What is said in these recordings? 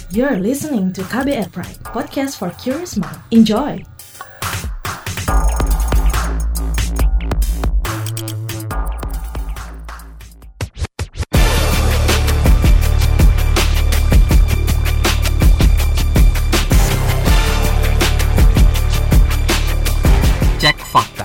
You're listening to KBR Pride, podcast for curious mind. Enjoy! Cek Fakta.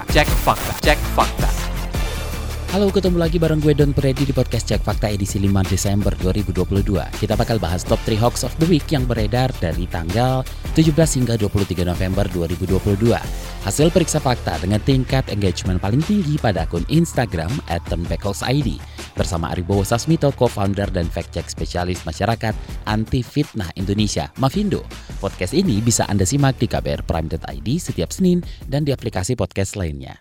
Halo, ketemu lagi bareng gue Don Predi di podcast Cek Fakta edisi 5 Desember 2022. Kita bakal bahas top 3 hoax of the week yang beredar dari tanggal 17 hingga 23 November 2022. Hasil periksa fakta dengan tingkat engagement paling tinggi pada akun Instagram @turnbackhoaxid bersama Aribowo Sasmito, co-founder dan fact-check spesialis masyarakat anti fitnah Indonesia, Mavindo. Podcast ini bisa Anda simak di kbrprime.id setiap Senin dan di aplikasi podcast lainnya.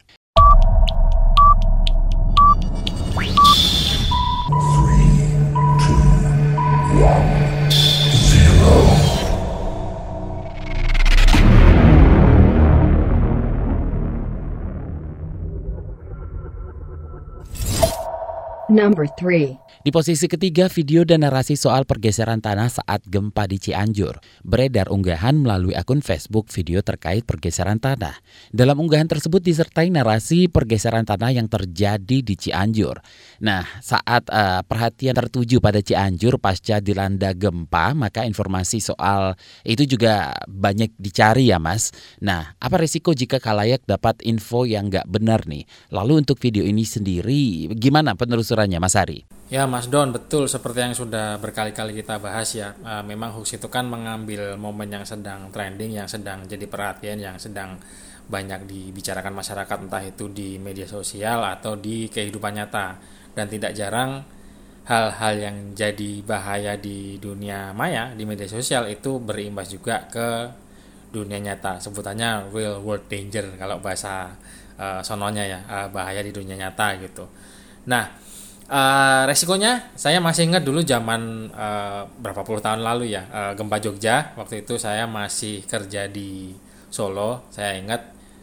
Number 3. Di posisi ketiga, video dan narasi soal pergeseran tanah saat gempa di Cianjur. Beredar unggahan melalui akun Facebook video terkait pergeseran tanah. Dalam unggahan tersebut disertai narasi pergeseran tanah yang terjadi di Cianjur. Nah, saat perhatian tertuju pada Cianjur pasca dilanda gempa, maka informasi soal itu juga banyak dicari ya Mas. Nah, apa risiko jika khalayak dapat info yang nggak benar nih? Lalu untuk video ini sendiri, gimana penelusurannya Mas Ari? Ya Mas Don, betul seperti yang sudah berkali-kali kita bahas ya. Memang hoax itu kan mengambil momen yang sedang trending, yang sedang jadi perhatian, yang sedang banyak dibicarakan masyarakat, entah itu di media sosial atau di kehidupan nyata. Dan tidak jarang hal-hal yang jadi bahaya di dunia maya, di media sosial itu berimbas juga ke dunia nyata. Sebutannya real world danger kalau bahasa sononya ya, bahaya di dunia nyata gitu. Nah, resikonya saya masih ingat dulu zaman berapa puluh tahun lalu ya, gempa Jogja. Waktu itu saya masih kerja di Solo. Saya ingat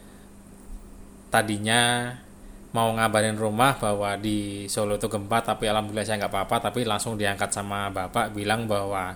tadinya mau ngabarin rumah bahwa di Solo itu gempa, tapi alhamdulillah saya nggak apa-apa. Tapi langsung diangkat sama bapak bilang bahwa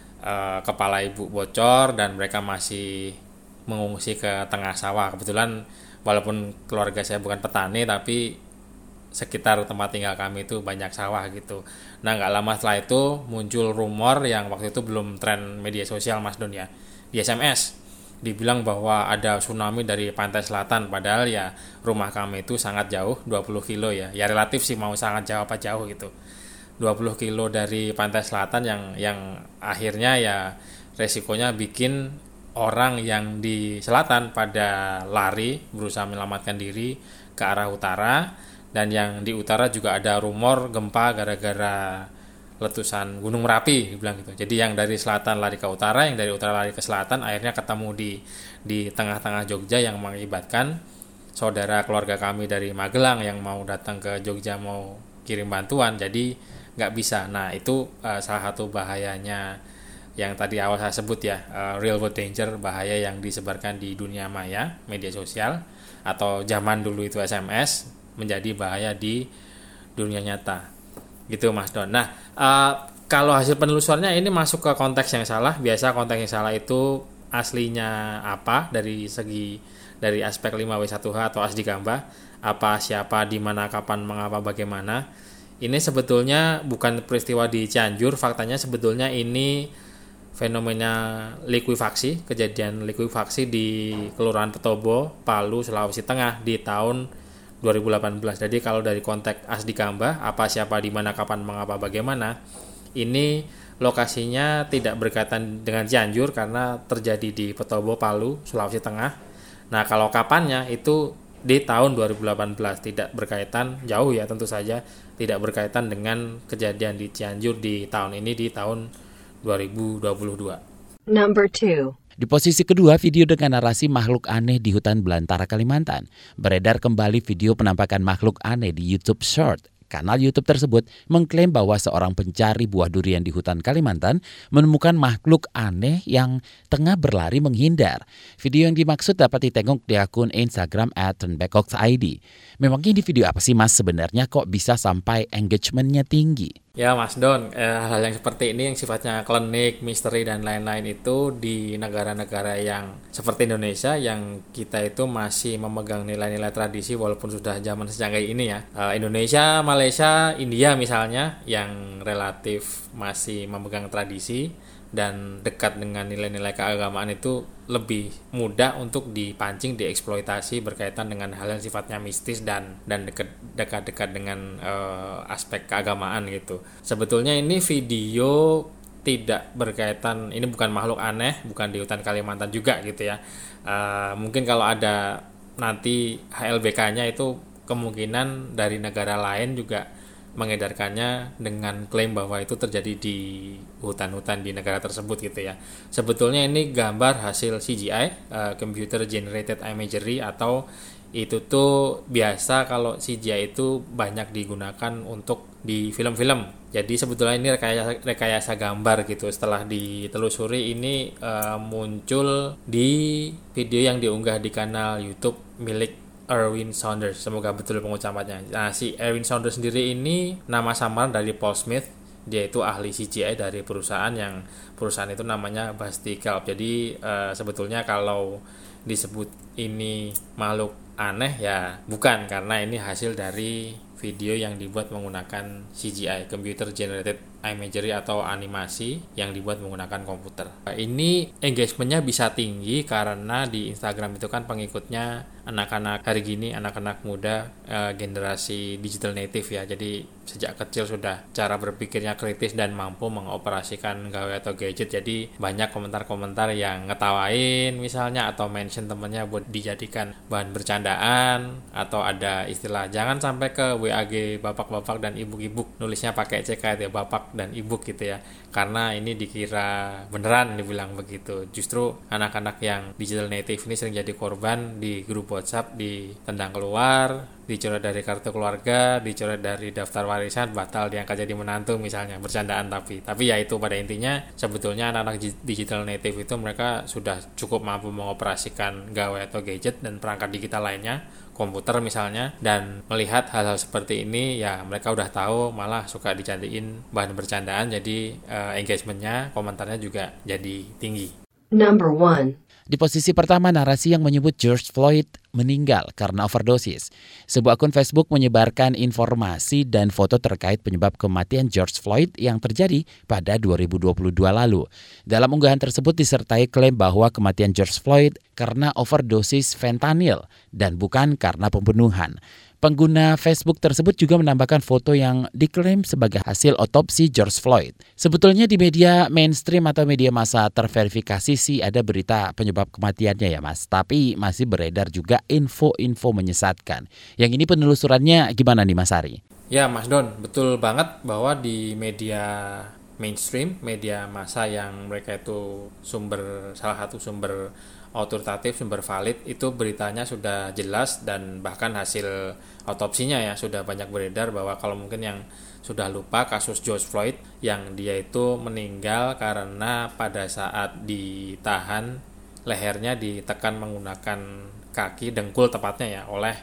kepala ibu bocor dan mereka masih mengungsi ke tengah sawah. Kebetulan walaupun keluarga saya bukan petani, tapi sekitar tempat tinggal kami itu banyak sawah gitu. Nah, nggak lama setelah itu muncul rumor yang waktu itu belum tren media sosial Mas Don ya, di SMS dibilang bahwa ada tsunami dari pantai selatan, padahal ya rumah kami itu sangat jauh, 20 kilo ya relatif sih, mau sangat jauh apa jauh gitu, 20 kilo dari pantai selatan yang akhirnya ya resikonya bikin orang yang di selatan pada lari berusaha menyelamatkan diri ke arah utara. Dan yang di utara juga ada rumor gempa gara-gara letusan Gunung Merapi, dibilang gitu. Jadi yang dari selatan lari ke utara, yang dari utara lari ke selatan, akhirnya ketemu di tengah-tengah Jogja, yang mengakibatkan saudara keluarga kami dari Magelang yang mau datang ke Jogja mau kirim bantuan, jadi nggak bisa. Nah, itu salah satu bahayanya yang tadi awal saya sebut ya, real world danger, bahaya yang disebarkan di dunia maya, media sosial, atau zaman dulu itu SMS, menjadi bahaya di dunia nyata gitu Mas Don. Nah, kalau hasil penelusurannya ini masuk ke konteks yang salah. Biasa konteks yang salah itu aslinya apa, dari aspek 5W1H atau asli gamba, apa, siapa, di mana, kapan, mengapa, bagaimana. Ini sebetulnya bukan peristiwa di Cianjur. Faktanya sebetulnya ini fenomena likuifaksi, kejadian likuifaksi di Kelurahan Petobo, Palu, Sulawesi Tengah di tahun 2018. Jadi kalau dari konteks asli gamba, apa, siapa, di mana, kapan, mengapa, bagaimana, ini lokasinya tidak berkaitan dengan Cianjur karena terjadi di Petobo, Palu, Sulawesi Tengah. Nah, kalau kapannya itu di tahun 2018, tidak berkaitan, jauh ya tentu saja, tidak berkaitan dengan kejadian di Cianjur di tahun ini, di tahun 2022. Number 2. Di posisi kedua, video dengan narasi makhluk aneh di hutan belantara Kalimantan. Beredar kembali video penampakan makhluk aneh di YouTube Short Kanal YouTube tersebut mengklaim bahwa seorang pencari buah durian di hutan Kalimantan menemukan makhluk aneh yang tengah berlari menghindar. Video yang dimaksud dapat ditengok di akun Instagram @turnbackoxid. Memangnya di video apa sih Mas sebenarnya kok bisa sampai engagement-nya tinggi? Ya Mas Don, hal yang seperti ini yang sifatnya klinik, misteri dan lain-lain itu di negara-negara yang seperti Indonesia yang kita itu masih memegang nilai-nilai tradisi walaupun sudah zaman secanggih ini ya. Indonesia, Malaysia, India misalnya yang relatif masih memegang tradisi dan dekat dengan nilai-nilai keagamaan itu lebih mudah untuk dipancing, dieksploitasi berkaitan dengan hal yang sifatnya mistis dan dekat-dekat dengan aspek keagamaan gitu. Sebetulnya ini video tidak berkaitan, ini bukan makhluk aneh, bukan di hutan Kalimantan juga gitu ya. Mungkin kalau ada nanti HLBK-nya itu kemungkinan dari negara lain juga mengedarkannya dengan klaim bahwa itu terjadi di hutan-hutan di negara tersebut gitu ya. Sebetulnya ini gambar hasil CGI, Computer Generated Imagery, atau itu tuh biasa kalau CGI itu banyak digunakan untuk di film-film. Jadi sebetulnya ini rekayasa gambar gitu. Setelah ditelusuri ini muncul di video yang diunggah di kanal YouTube milik Erwin Saunders, semoga betul pengucapannya. Nah, si Erwin Saunders sendiri ini nama samaran dari Paul Smith. Dia itu ahli CGI dari perusahaan itu namanya Basti Kelp. Jadi sebetulnya kalau disebut ini makhluk aneh ya bukan, karena ini hasil dari video yang dibuat menggunakan CGI, Computer Generated Imagery, atau animasi yang dibuat menggunakan komputer. Ini engagementnya bisa tinggi karena di Instagram itu kan pengikutnya anak-anak hari gini, anak-anak muda, generasi digital native ya. Jadi sejak kecil sudah cara berpikirnya kritis dan mampu mengoperasikan gawai atau gadget. Jadi banyak komentar-komentar yang ngetawain misalnya, atau mention temennya buat dijadikan bahan bercandaan, atau ada istilah jangan sampai ke WAG bapak-bapak dan ibu-ibu, nulisnya pakai CK ya, bapak dan ibu gitu ya, karena ini dikira beneran, dibilang begitu. Justru anak-anak yang digital native ini sering jadi korban di grup WhatsApp, ditendang keluar, dicoret dari kartu keluarga, dicoret dari daftar warisan, batal diangkat jadi menantu misalnya, bercandaan tapi ya itu pada intinya sebetulnya anak-anak digital native itu mereka sudah cukup mampu mengoperasikan gawai atau gadget dan perangkat digital lainnya, komputer misalnya, dan melihat hal-hal seperti ini ya mereka udah tahu, malah suka dijadiin bahan bercandaan, jadi engagementnya, komentarnya juga jadi tinggi. Number 1. Di posisi pertama narasi yang menyebut George Floyd meninggal karena overdosis. Sebuah akun Facebook menyebarkan informasi dan foto terkait penyebab kematian George Floyd yang terjadi pada 2022 lalu. Dalam unggahan tersebut disertai klaim bahwa kematian George Floyd karena overdosis fentanyl dan bukan karena pembunuhan. Pengguna Facebook tersebut juga menambahkan foto yang diklaim sebagai hasil otopsi George Floyd. Sebetulnya di media mainstream atau media massa terverifikasi sih ada berita penyebab kematiannya ya Mas. Tapi masih beredar juga info-info menyesatkan. Yang ini penelusurannya gimana nih Mas Ari? Ya Mas Don, betul banget bahwa di media mainstream, media massa yang mereka itu salah satu sumber otoritatif, sumber valid, itu beritanya sudah jelas dan bahkan hasil otopsinya ya sudah banyak beredar, bahwa kalau mungkin yang sudah lupa kasus George Floyd yang dia itu meninggal karena pada saat ditahan lehernya ditekan menggunakan kaki, dengkul tepatnya ya, oleh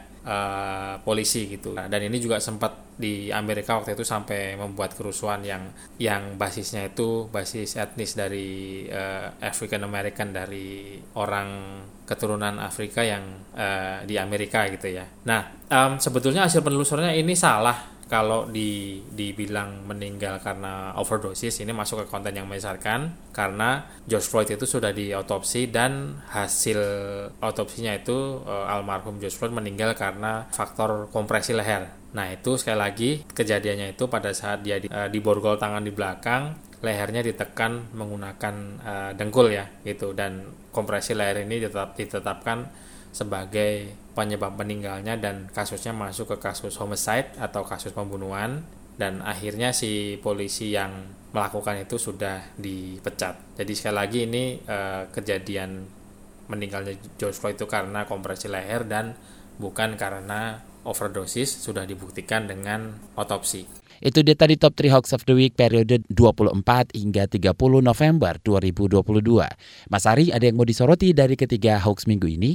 polisi gitu. Dan ini juga sempat di Amerika waktu itu sampai membuat kerusuhan yang basisnya itu basis etnis dari African American, dari orang keturunan Afrika yang di Amerika gitu ya. Nah, sebetulnya hasil penelusurannya ini salah kalau dibilang meninggal karena overdosis. Ini masuk ke konten yang menyesatkan karena George Floyd itu sudah diotopsi dan hasil otopsinya itu almarhum George Floyd meninggal karena faktor kompresi leher. Nah, itu sekali lagi kejadiannya itu pada saat dia diborgol tangan di belakang, lehernya ditekan menggunakan dengkul ya gitu, dan kompresi leher ini ditetapkan sebagai penyebab meninggalnya dan kasusnya masuk ke kasus homicide atau kasus pembunuhan, dan akhirnya si polisi yang melakukan itu sudah dipecat. Jadi sekali lagi ini kejadian meninggalnya George Floyd itu karena kompresi leher dan bukan karena overdosis sudah dibuktikan dengan otopsi. Itu dia tadi top 3 hoax of the week periode 24 hingga 30 November 2022. Mas Ari, ada yang mau disoroti dari ketiga hoax minggu ini?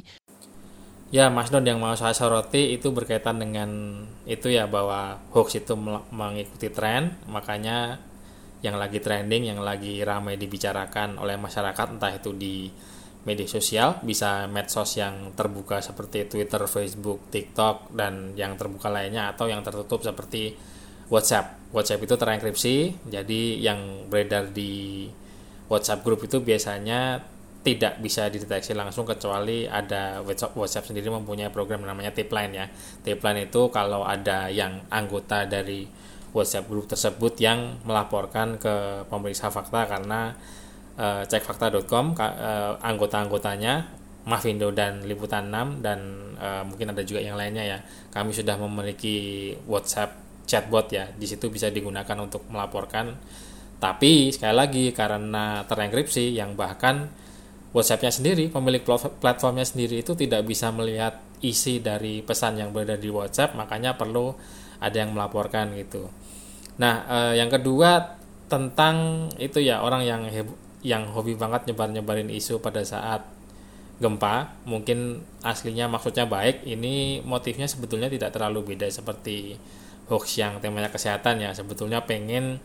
Ya, Mas Don, yang mau saya soroti itu berkaitan dengan itu ya, bahwa hoax itu mengikuti tren, makanya yang lagi trending, yang lagi ramai dibicarakan oleh masyarakat, entah itu di media sosial, bisa medsos yang terbuka seperti Twitter, Facebook, TikTok, dan yang terbuka lainnya, atau yang tertutup seperti WhatsApp. WhatsApp itu terenkripsi, jadi yang beredar di WhatsApp group itu biasanya tidak bisa dideteksi langsung, kecuali ada WhatsApp sendiri mempunyai program namanya Tipline ya. Tipline itu kalau ada yang anggota dari WhatsApp group tersebut yang melaporkan ke pemeriksa fakta, karena cekfakta.com anggota-anggotanya Mavindo dan Liputan 6 dan mungkin ada juga yang lainnya ya. Kami sudah memiliki WhatsApp chatbot ya, di situ bisa digunakan untuk melaporkan. Tapi sekali lagi karena terenkripsi, yang bahkan WhatsApp-nya sendiri, pemilik platformnya sendiri itu tidak bisa melihat isi dari pesan yang beredar di WhatsApp, makanya perlu ada yang melaporkan gitu. Nah, yang kedua tentang itu ya, orang yang hobi banget nyebarin isu pada saat gempa, mungkin aslinya maksudnya baik, ini motifnya sebetulnya tidak terlalu beda seperti hoax yang temanya kesehatan ya. Sebetulnya pengen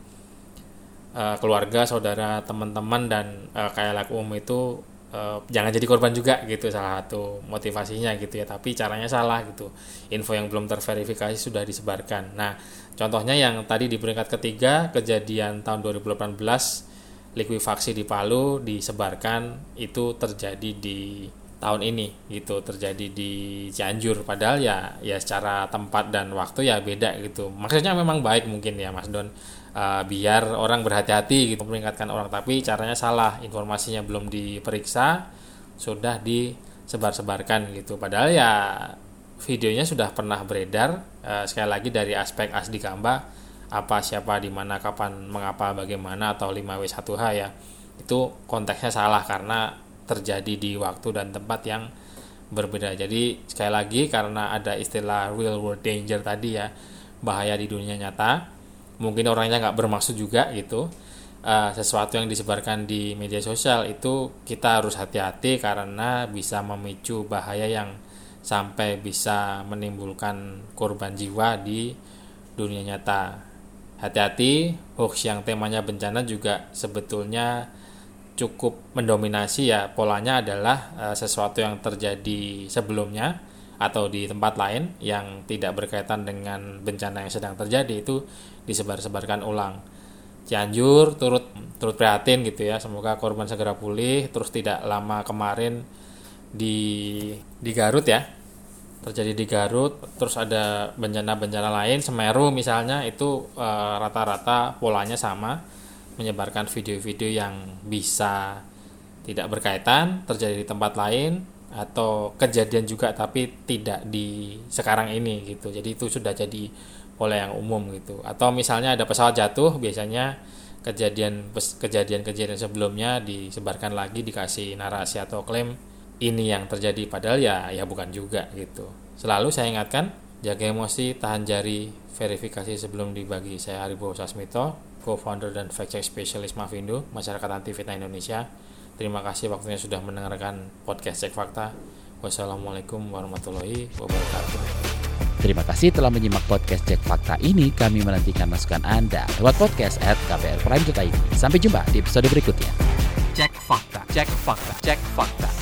keluarga, saudara, teman-teman, dan khalayak umum itu jangan jadi korban juga gitu, salah satu motivasinya gitu ya, tapi caranya salah gitu. Info yang belum terverifikasi sudah disebarkan. Nah, contohnya yang tadi di peringkat ketiga, kejadian tahun 2018 likuifaksi di Palu disebarkan, itu terjadi di tahun ini gitu, terjadi di Cianjur, padahal ya secara tempat dan waktu ya beda gitu. Maksudnya memang baik mungkin ya Mas Don, biar orang berhati-hati gitu, mengingatkan orang, tapi caranya salah, informasinya belum diperiksa sudah disebar-sebarkan gitu. Padahal ya videonya sudah pernah beredar, sekali lagi dari aspek asli gamba, apa, siapa, di mana, kapan, mengapa, bagaimana, atau 5W1H ya, itu konteksnya salah karena terjadi di waktu dan tempat yang berbeda. Jadi sekali lagi karena ada istilah real world danger tadi ya, bahaya di dunia nyata, mungkin orangnya nggak bermaksud juga gitu. Sesuatu yang disebarkan di media sosial itu kita harus hati-hati karena bisa memicu bahaya yang sampai bisa menimbulkan korban jiwa di dunia nyata. Hati-hati, hoax yang temanya bencana juga sebetulnya cukup mendominasi ya. Polanya adalah sesuatu yang terjadi sebelumnya atau di tempat lain yang tidak berkaitan dengan bencana yang sedang terjadi, itu disebar-sebarkan ulang. Cianjur turut prihatin gitu ya, semoga korban segera pulih. Terus tidak lama kemarin di Garut ya, terjadi di Garut. Terus ada bencana-bencana lain, Semeru misalnya, itu rata-rata polanya sama, menyebarkan video-video yang bisa tidak berkaitan, terjadi di tempat lain, atau kejadian juga tapi tidak di sekarang ini gitu. Jadi itu sudah jadi pola yang umum gitu. Atau misalnya ada pesawat jatuh, biasanya kejadian sebelumnya disebarkan lagi, dikasih narasi atau klaim ini yang terjadi, padahal ya bukan juga gitu. Selalu saya ingatkan, jaga emosi, tahan jari, verifikasi sebelum dibagi. Saya Haribo Sasmito, co-founder dan fact-check specialist Mavindo, Masyarakat Anti Fitnah Indonesia. Terima kasih waktunya sudah mendengarkan podcast Cek Fakta. Wassalamualaikum warahmatullahi wabarakatuh. Terima kasih telah menyimak podcast Cek Fakta ini. Kami menantikan masukan Anda lewat podcast@kbrprime.id. Sampai jumpa di episode berikutnya. Cek Fakta, Cek Fakta, Cek Fakta.